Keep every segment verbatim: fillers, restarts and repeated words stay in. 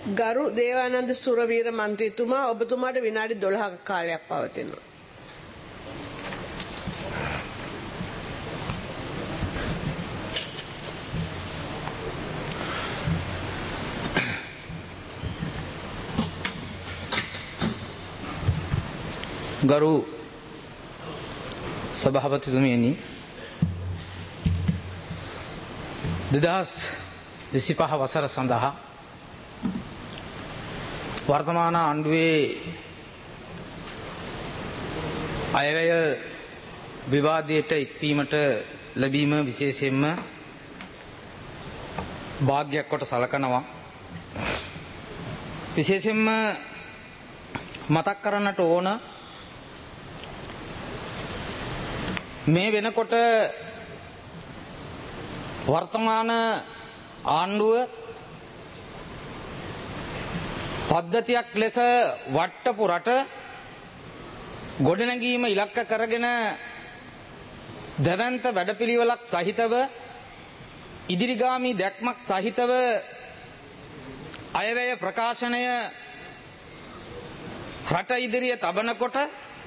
ගරු දේවානන්ද සුරවීර මන්ත්‍රීතුමා ඔබතුමාට විනාඩි දොළහක කාලයක් පවතිනවා. ගරු සභාපතිතුමියනි, දෙදහස් විසිපහ වසර සඳහා වර්තමාන ආණ්ඩුවේ අයවැය විවාදයට එක්වීමට ලැබීම විශේෂයෙන්ම භාග්‍යයක් කොට සලකනවා. විශේෂයෙන්ම මතක් කරන්නට ඕන මේ වෙනකොට වර්තමාන ආණ්ඩුව පද්ධතියක් ලෙස වට්ටපු රට ගොඩනැගීම ඉලක්ක කරගෙන දැවැන්ත වැඩපිළිවෙලක් සහිතව ඉදිරිගාමී දැක්මක් සහිතව අයවැය ප්‍රකාශනය රට ඉදිරිය තබනකොට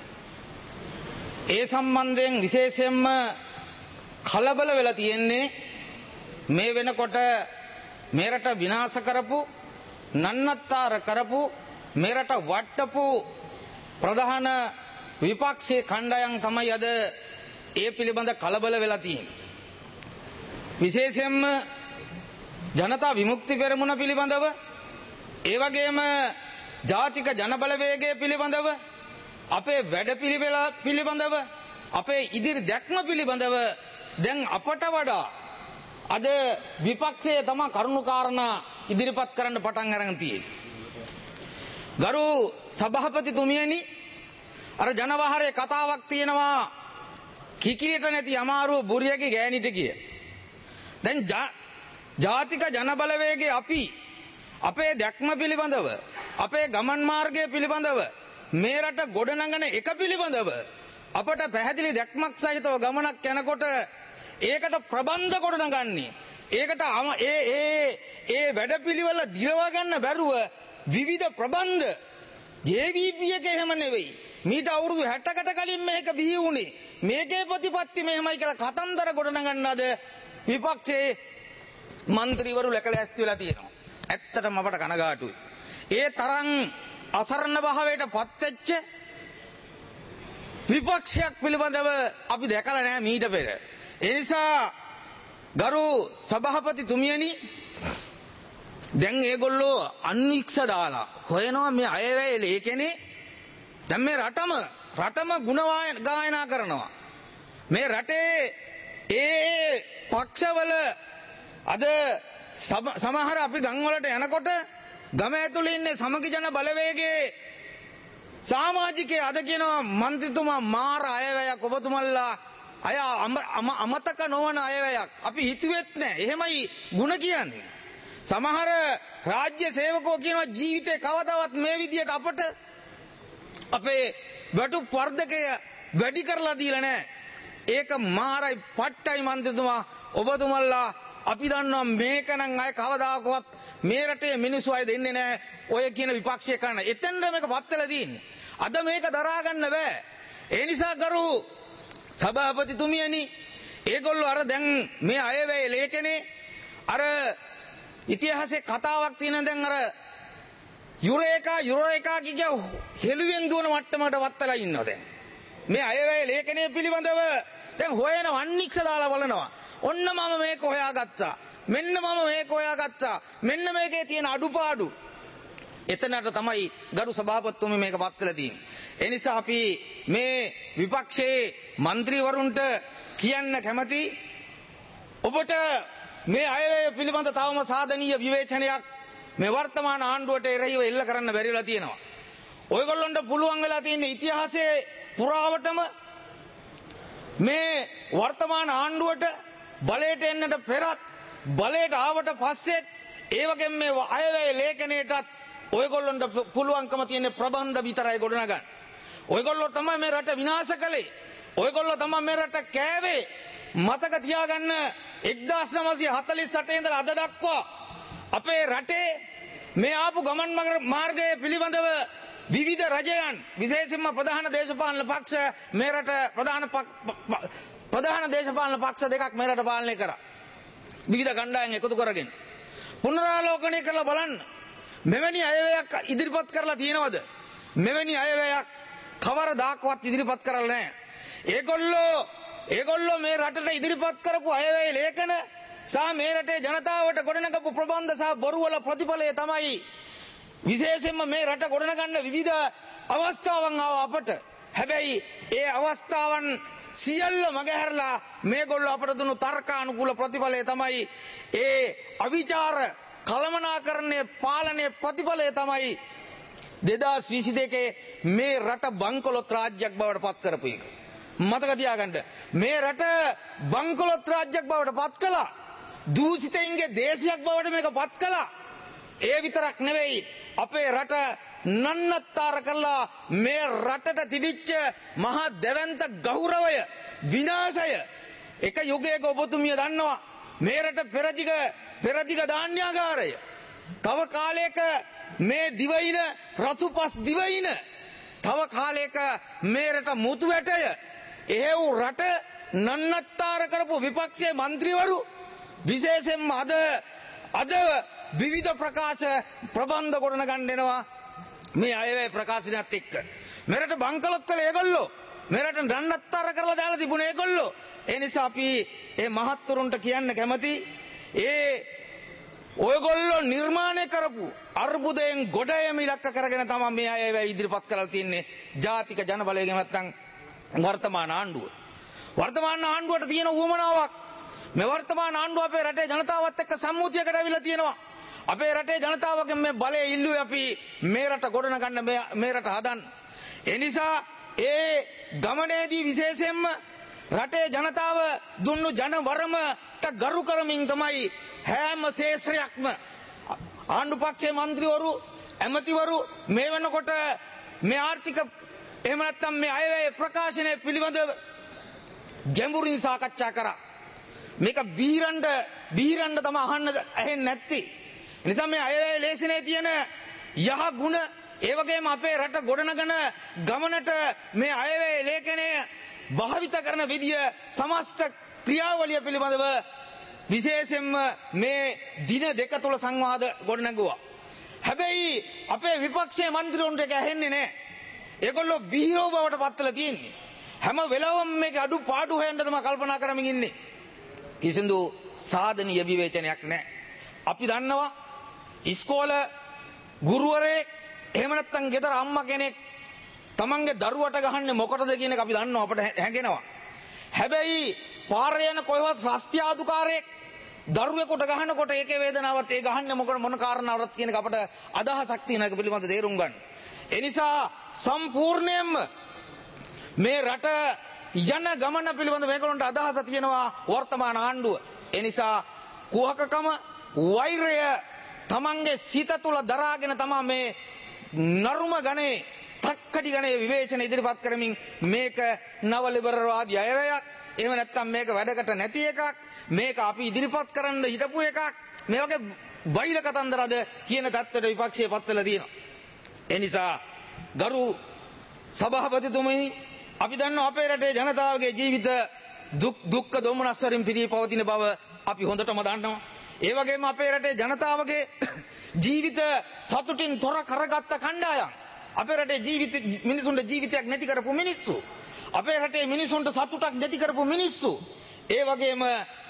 ඒ සම්බන්ධයෙන් විශේෂයෙන්ම කලබල වෙලා තියෙන්නේ මේ වෙනකොට මේ රට විනාශ කරපු නන්නත්තර කරපු මේ රට වට්ටපු ප්‍රධාන විපක්ෂයේ කණ්ඩායම් තමයි අද ඒ පිළිබඳ කලබල වෙලා තියෙන්නේ. විශේෂයෙන්ම ජනතා විමුක්ති පෙරමුණ පිළිබඳව, ඒ වගේම ජාතික ජනබලවේගය පිළිබඳව, අපේ වැඩපිළිවෙල පිළිබඳව, අපේ ඉදිරි දැක්ම පිළිබඳව දැන් අපට වඩා අද විපක්ෂයේ තම කරුණු කාරණා ඉදිරිපත් කරන්න පටන් අරන් තියෙන්නේ. ගරු සභාපතිතුමියනි, අර ජනවහරේ කතාවක් තියෙනවා කිකිරියට නැති අමාරුව බුරියගේ ගෑනිට කිය. දැන් ජාතික ජනබලවේගයේ අපි අපේ දැක්ම පිළිබඳව, අපේ ගමන් මාර්ගය පිළිබඳව, මේ රට ගොඩනගන එක පිළිබඳව අපට පැහැදිලි දැක්මක් සහිතව ගමනක් යනකොට ඒකට ප්‍රබන්ධ ගොඩනගන්නේ, ඒකට ඒ ඒ ඒ වැඩපිළිවෙල දිරව ගන්න බැරුව විවිධ ප්‍රබන්ධ ජේ වී පී එක එහෙම නෙවෙයි, මීට අවුරුදු හැටකට කලින් මේක බිහි වුණේ, මේකේ ප්‍රතිපත්ති මෙහෙමයි කියලා කතන්දර ගොඩනගන්න අද විපක්ෂයේ മന്ത്രിවරු ලැකලැස්ති වෙලා තියෙනවා. ඇත්තටම අපට කනගාටුයි. ඒ තරම් අසරණ භාවයට පත්වෙච්ච විපක්ෂයක් පිළිබඳව අපි දැකලා නැහැ මීට පෙර. ඒ නිසා ගරු සභාපතිතුමියනි, දැන් ඒගොල්ලෝ අන්වික්ෂ දාලා හොයනවා මේ අයවැය ලේඛනේ. දැන් මේ රටම රටම ගුණ ගායනා කරනවා. මේ රටේ ඒ පක්ෂවල අද සමහර අපි ගම් වලට යනකොට ගම ඇතුලේ ඉන්නේ සමගි ජන බලවේගයේ සමාජිකේ අද කියනවා මන්ත්‍රීතුමා මාර අයවැයක් ඔබතුමල්ලා අය අමතක නොවන අයවැයක් අපි හිතුවෙත් නැහැ. එහෙමයි ಗುಣ කියන්නේ. සමහර රාජ්‍ය සේවකෝ කියනවා ජීවිතේ කවදාවත් මේ විදියට අපට අපේ වැටු වර්ධකය වැඩි කරලා දීලා නැහැ. ඒක මාරයි පට්ටයි මන්ත්‍රීතුමා ඔබතුමල්ලා. අපි දන්නවා මේක නම් අය කවදාකවත් මේ රටේ මිනිස්සු අය දෙන්නේ නැහැ ඔය කියන විපක්ෂය කරන. එතෙන්ද මේක පත් වෙලා තියෙන්නේ. අද මේක දරා ගන්න බෑ. ඒ නිසා ගරු සභාපතිතුමියනි, ඒගොල්ලෝ අර දැන් මේ අයවැය ලේඛනේ අර ඉතිහාසයේ කතාවක් තියෙන දැන් අර යුරේකා යුරේකා කිය හෙළුවෙන් දුවන මට්ටමකට වත්තලා ඉන්නවා. දැන් මේ අයවැය ලේඛනය පිළිබඳව දැන් හොයන වන්නික්ෂ දාලා බලනවා. ඔන්න මම මේක හොයාගත්තා, මෙන්න මම මේක හොයාගත්තා, මෙන්න මේකේ තියෙන අඩුපාඩු. එතනට තමයි ගරු සභාපතිතුමනි මේක පත් වෙලා තියෙන්නේ. ඒ නිසා අපි මේ විපක්ෂයේ മന്ത്രിවරුන්ට කියන්න කැමති, ඔබට මේ අයවැය පිළිබඳ තවම සාධනීය විවේචනයක් මේ වර්තමාන ආණ්ඩුවට එරෙහිව එල්ල කරන්න බැරි වෙලා තියෙනවා. ඔයගොල්ලන්ට පුළුවන් වෙලා තියෙන්නේ ඉතිහාසයේ පුරාවටම මේ වර්තමාන ආණ්ඩුවට බලයට එන්නට පෙරත් බලයට ආවට පස්සෙත් ඒ වගේම මේ අයවැය ලේඛනයටත් ඔයගොල්ලන්ට පුළුවන්කම තියෙන ප්‍රබන්ධ විතරයි ගොඩනගන්න. ඔයගොල්ලෝ තමයි මේ රට විනාශ කළේ. ඔයගොල්ලෝ තමයි මේ රට කෑවේ. මතක තියාගන්න එක්දාස් නවසිය හතළිස් අටේ ඉඳලා අද දක්වා අපේ රටේ මේ ආපු ගමන් මාර්ගයේ පිළිබඳව විවිධ රජයන් විශේෂයෙන්ම ප්‍රධාන දේශපාලන පක්ෂ මේ රට ප්‍රධාන ප්‍රධාන දේශපාලන පක්ෂ දෙකක් මේ රට පාලනය කරා. විවිධ ගණ්ඩායම් එකතු කරගෙන පුනරාලෝකනය කරලා බලන්න මෙවැනි අයවැයක් ඉදිරිපත් කරලා තියෙනවද? මෙවැනි අයවැයක් කවරදාකවත් ඉදිරිපත් කරලා නැහැ. ඒගොල්ලෝ ඒගොල්ලෝ මේ රටට ඉදිරිපත් කරපු අයවැය ලේඛන සහ මේ රටේ ජනතාවට ගොඩනගපු ප්‍රබන්ධ සහ බොරු වල ප්‍රතිඵලය තමයි විශේෂයෙන්ම මේ රට ගොඩනගන්න විවිධ අවස්ථාවන් ආව අපට. හැබැයි ඒ අවස්ථාවන් සියල්ල මගහැරලා මේගොල්ලෝ අපට දුන්නු තර්කානුකූල ප්‍රතිඵලය තමයි ඒ අවිචාර කළමනාකරණයේ පාලනයේ ප්‍රතිඵලය තමයි දෙදාස් විසි දෙකේ මේ රට බංකොලොත් රාජ්‍යයක් බවට පත් කරපු එක. මතක තියාගන්න මේ රට බංකොලොත් රාජ්‍යයක් බවට පත් කළා. දූෂිතයින්ගේ දේශයක් බවට මේක පත් කළා. ඒ විතරක් නෙවෙයි අපේ රට නන්නත්තර කළා. මේ රටට තිබිච්ච මහා දැවැන්ත ගෞරවය විනාශය එක යුගයක ඔබතුමිය දන්නවා මේ රට පෙරදිග පෙරදිග ධාන්‍යාගාරය තව කාලයක මේ දිවයින රසුපස් දිවයින තව කාලයක මේ රට මුතු වැටය එහෙව් රට නන්නත්තර කරපු විපක්ෂයේ മന്ത്രിවරු විශේෂයෙන්ම අද අද විවිධ ප්‍රකාශ ප්‍රබන්ධ ගොඩනගන්න එනවා මේ අයවැය ප්‍රකාශනයත් එක්ක. මෙරට බංකලොත් කළ ඒගොල්ලෝ මෙරට නන්නත්තර කරලා දාලා තිබුණ ඒගොල්ලෝ. ඒ නිසා අපි ඒ මහත්තුරුන්ට කියන්න කැමති ඒ ඔයගොල්ලෝ නිර්මාණය කරපු අර්බුදයෙන් ගොඩ එම ඉලක්ක කරගෙන තමයි මේ අයවැය ඉදිරිපත් කරලා තින්නේ ජාතික ජනබලයෙන් නැත්නම් වර්තමාන ආණ්ඩුව. වර්තමාන ආණ්ඩුවට තියෙන උවමනාවක් මේ වර්තමාන ආණ්ඩුව අපේ රටේ ජනතාවත් එක්ක සම්මුතියකට අවිලා තියෙනවා. අපේ රටේ ජනතාවගෙන් මේ බලය ඉල්ලුවේ අපි මේ රට ගොඩනගන්න මේ රට හදන්න. ඒ නිසා ඒ ගමනේදී විශේෂයෙන්ම රටේ ජනතාව දුන්නු ජනවරමට ගරු කරමින් තමයි හැම ශේෂ්ත්‍රයක්ම ආණ්ඩු පක්ෂයේ മന്ത്രിවරු ඇමතිවරු මේ වෙනකොට මේ ආර්ථික එහෙම නැත්නම් මේ අයවැය ප්‍රකාශනය පිළිබඳව ගැඹුරින් සාකච්ඡා කරා. මේක බීරණ්ඩ බීරණ්ඩ තමයි අහන්න ඇහෙන්නේ නැත්තේ. නිසා මේ අයවැය ලේඛනයේ තියෙන යහ ගුණ ඒ වගේම අපේ රට ගොඩනගන ගමනට මේ අයවැය ලේඛනය භාවිත කරන විදිය සමස්ත ක්‍රියාවලිය පිළිබඳව විශේෂයෙන්ම මේ දින දෙක තුල සංවාද ගොඩනගුවා. හැබැයි අපේ විපක්ෂයේ മന്ത്രിවරුන්ට ඒක ඇහෙන්නේ නැහැ. ඒගොල්ලෝ බීරෝ බවට පත්වලා තියෙන්නේ. හැම වෙලාවෙම මේක අඩු පාඩු හොයන්න තමයි කල්පනා කරමින් ඉන්නේ. කිසිදු සාධනීය විවේචනයක් නැහැ. අපි දන්නවා ඉස්කෝල ගුරුවරයෙක් එහෙම නැත්නම් ගෙදර අම්මා කෙනෙක් තමන්ගේ දරුවට ගහන්නේ මොකටද කියන එක අපි දන්නවා අපට හැඟෙනවා. හැබැයි පාරේ යන කොහෙවත් රස්තියාදුකාරයෙක් දරුවෙකුට ගහනකොට ඒකේ වේදනාවත් ඒ ගහන්නේ මොකද මොන කාරණාවවත් කියන එක අපට අදහසක් තියෙන එක පිළිබඳ තේරුම් ගන්න. ඒ නිසා සම්පූර්ණයෙන්ම මේ රට යන ගමන පිළිබඳ මේගොල්ලන්ට අදහස තියෙනවා වර්තමාන ආණ්ඩුව. ඒ නිසා කුහකකම වෛරය තමන්ගේ සිත තුළ දරාගෙන තමයි මේ නරුම ගණේ තක්කඩි ගණේ විවේචන ඉදිරිපත් කරමින් මේක නව ලිබරල්වාදී අයවැයක් එහෙම නැත්නම් මේක වැඩකට නැති එකක් මේක අපි ඉදිරිපත් කරන්න හිටපු එකක් මේ වගේ බයිල කතන්දරද කියන தත්ත්වයට විපක්ෂයේ පත්වලා තියෙනවා. ඒ නිසා ගරු සභාපතිතුමනි අපි දන්නවා අපේ රටේ ජනතාවගේ ජීවිත දුක් දුක්ඛ දොමනස් වලින් පිරී පවතින බව අපි හොඳටම දන්නවා. ඒ වගේම අපේ රටේ ජනතාවගේ ජීවිත සතුටින් තොර කරගත්ත කණ්ඩායම් අපේ රටේ ජීවිත මිනිසුන්ට ජීවිතයක් නැති කරපු මිනිස්සු අපේ රටේ මිනිසුන්ට සතුටක් නැති කරපු මිනිස්සු ඒ වගේම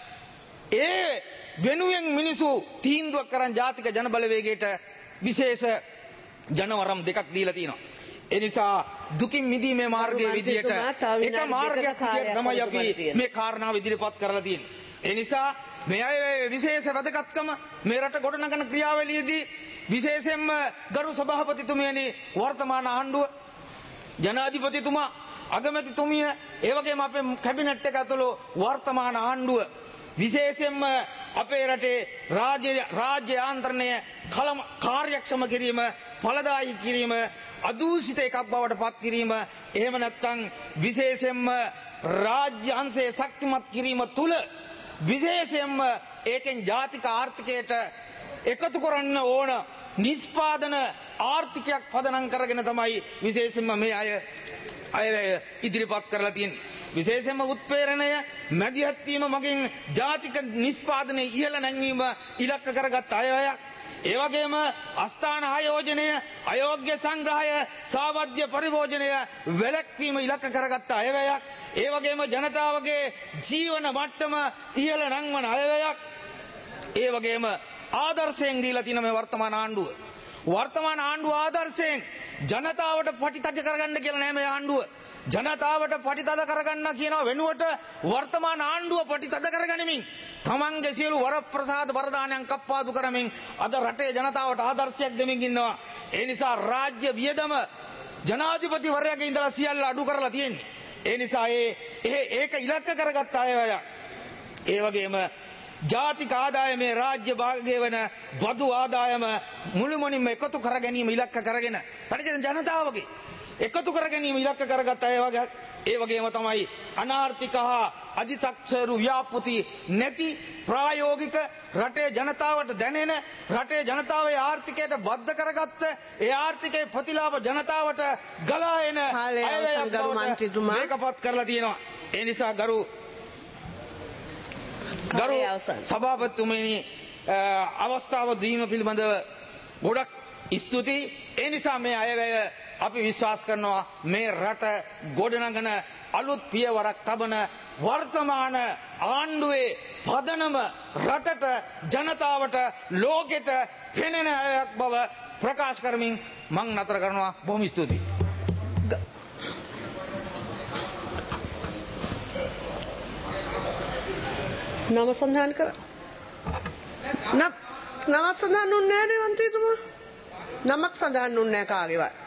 ඒ වෙනුවෙන් මිනිසු තීන්දුවක් කරන් ජාතික ජනබලවේගයට විශේෂ ජනවරම් දෙකක් දීලා තියෙනවා. ඒ නිසා දුකින් මිදීමේ මාර්ගයේ විදියට එක මාර්ගයක් විදියට තමයි අපි මේ කාරණාව ඉදිරිපත් කරලා තියෙන්නේ. ඒ නිසා මේ අය විශේෂ වැදගත්කම මේ රට ගොඩනගන ක්‍රියාවලියේදී විශේෂයෙන්ම ගරු සභාපතිතුමියනි වර්තමාන ආණ්ඩුව ජනාධිපතිතුමා අගමැතිතුමිය ඒ වගේම අපේ කැබිනට් එක ඇතුළු වර්තමාන ආණ්ඩුව විශේෂයෙන්ම අපේ රටේ රාජ්‍ය රාජ්‍ය යාන්ත්‍රණය කලම කාර්යක්ෂම කිරීම ඵලදායී කිරීම අදූෂිත එකක් බවට පත් කිරීම එහෙම නැත්නම් විශේෂයෙන්ම රාජ්‍ය අංශයේ ශක්තිමත් කිරීම තුල විශේෂයෙන්ම ඒකෙන් ජාතික ආර්ථිකයට එකතු කරන්න ඕන නිෂ්පාදන ආර්ථිකයක් පදනම් කරගෙන තමයි විශේෂයෙන්ම මේ අය අයවැය ඉදිරිපත් කරලා තියෙන්නේ. විශේෂයෙන්ම උත්ප්‍රේරණය මැදිහත් වීම මගින් ජාතික නිෂ්පාදනයේ ඉහළ නැංවීම ඉලක්ක කරගත් අයවැයක්. ඒ වගේම අස්ථාන ආයෝජනය, අයෝග්‍ය සංග්‍රහය, සාවද්‍ය පරිභෝජනය වැළැක්වීම ඉලක්ක කරගත් අයවැයක්. ඒ වගේම ජනතාවගේ ජීවන මට්ටම ඉහළ නංවන අයවැයක්. ඒ වගේම ආදර්ශයෙන් දීලා තියෙන මේ වර්තමාන ආණ්ඩුව. වර්තමාන ආණ්ඩුව ආදර්ශයෙන් ජනතාවට පටිතද කරගන්න කියලා නෑ මේ ආණ්ඩුව. ජනතාවට පටිතද කරගන්න කියනවා වෙනුවට වර්තමාන ආණ්ඩුව පටිතද කරගනිමින් තමන්ගේ සියලු වරප්‍රසාද වරදානයන් කප්පාදු කරමින් අද රටේ ජනතාවට ආදර්ශයක් දෙමින් ඉන්නවා. ඒ නිසා රාජ්‍ය වියදම ජනාධිපතිවරයාගේ ඉඳලා සියල්ල අඩු කරලා තියෙන්නේ. ඒ නිසා ඒ ඒක ඉලක්ක කරගත් අයවැය. ඒ වගේම ජාතික ආදායමේ රාජ්‍ය භාගය වන බදු ආදායම මුළුමනින්ම එකතු කර ගැනීම ඉලක්ක කරගෙන රටේ ජනතාවගේ එකතු කර ගැනීම ඉලක්ක කරගත් අය වගේ. ඒ වගේම තමයි අනාර්ථික හා අධිතක්සරු ව්‍යාපෘති නැති ප්‍රායෝගික රටේ ජනතාවට දැනෙන රටේ ජනතාවේ ආර්ථිකයට බද්ධ කරගත්ත ඒ ආර්ථිකයේ ප්‍රතිලාභ ජනතාවට ගලා එන මේකපත් කරලා තියෙනවා. ඒ නිසා ගරු ගරු සභාපතිතුමනි අවස්ථාව දීම පිළිබඳව ගොඩක් ස්තුතියි. ඒ නිසා මේ අයවැය අපි විශ්වාස කරනවා මේ රට ගොඩනගන අලුත් පියවරක් තබන වර්තමාන ආණ්ඩුවේ පදනම රටට ජනතාවට ලෝකෙට පෙනෙන අයක් බව ප්‍රකාශ කරමින් මං නතර කරනවා. බොහොම ස්තුතියි. නම සඳහන් කර නම සඳහන් වුණේ නැහැ නේ මන්ත්‍රීතුමා. නමක් සඳහන් වුණේ නැහැ කාගේවත්.